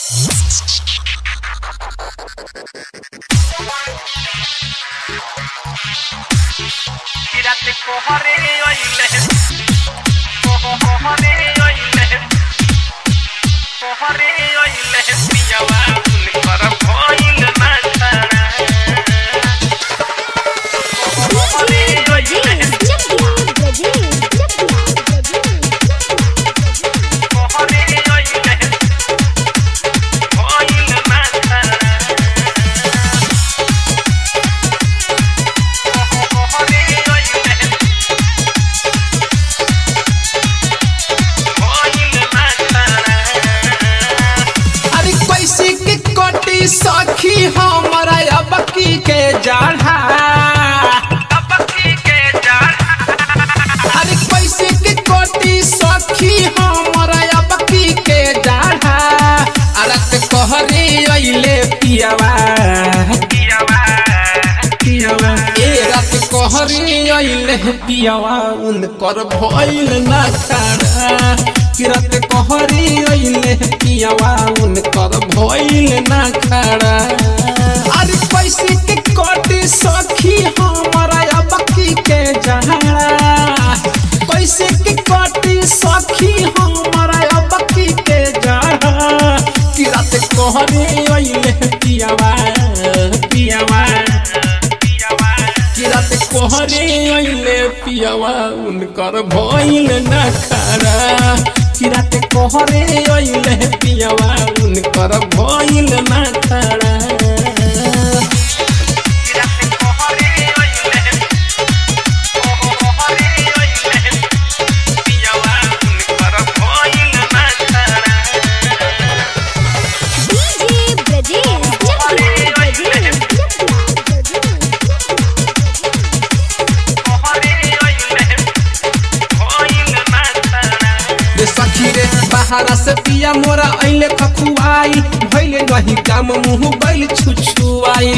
Tírate cojaré oile, cojaré oile, cojaré oile, pillaba para oile matara. Cojaré oile, cojaré oile, oile matara. सखी हमारा अबकी के जाढ़ा अरे पैसे के कोटी सखी हमारा अबकी के जाढ़ा अरत कहरे अइले पियावा ए रत कहरे अइले पियावा उनकर भइल ना खड़ा किरत कहरी अइले पियावा उनकर भइल ना खड़ा अरे पैसे के कोटी सखी हमारा अबकी के जहरा पैसे के कोटी सखी हमारा अबकी के जहरा किरत कहरी अइले पियावा किरत कहरी अइले पियावा उनकर भइल ना खड़ा किरत कहरे अइले पियावा उनकर भइल ना खड़ा बाहरा से पिया मोरा अइले खखुआई भइले नहीं काम मुंह बैल छुछुआई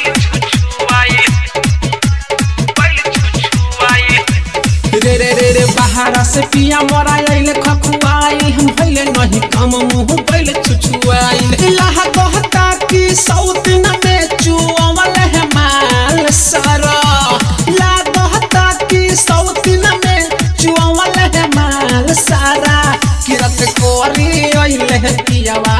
रे रे रे रे बाहरा से पिया मोरा अइले खखुआई भइले नहीं काम मुंह बैल छुछुआई लाहा कहता कि सौत न बेचू अवल है माल सारा ला कहता कि सौत न बेचू अवल है माल सारा किरत कोरी अइले पियावा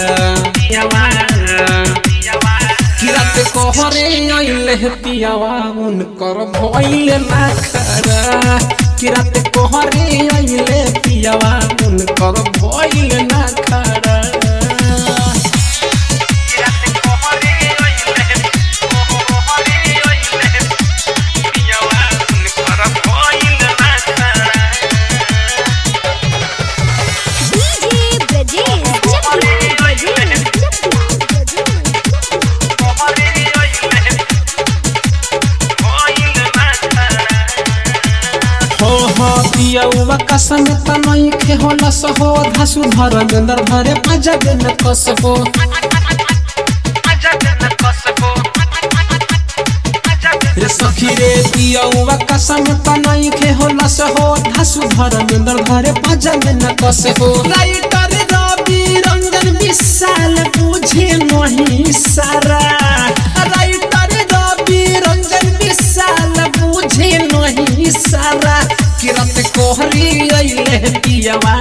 किरत कोहरे अइले पियावा उनकर भइल ना खड़ा किरत कोहरे अइले पियावा उनकर भइल ना खड़ा पियौवा कसम तनई खे होला सहो धासु धर गंदर भरे पाजा दिन कसहो रे सखी रे पियौवा कसम तनई खे होला सहो धासु धर गंदर भरे पाजा दिन कसहो राइटर रवि रंजन विशाल बुझे नहीं सारा राइटर रवि रंजन विशाल बुझे नहीं सारा किरत कोहरी अइले पियावा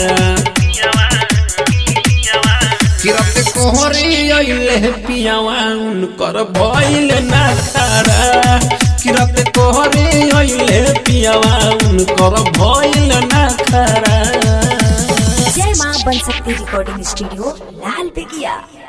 किरत कोहरी अइले पियावा उनकर भइल ना खड़ा किरत कोहरी अइले पियावा उनकर भइल ना खड़ा जय मां बन सकती रिकॉर्डिंग स्टूडियो लाल बेगिया।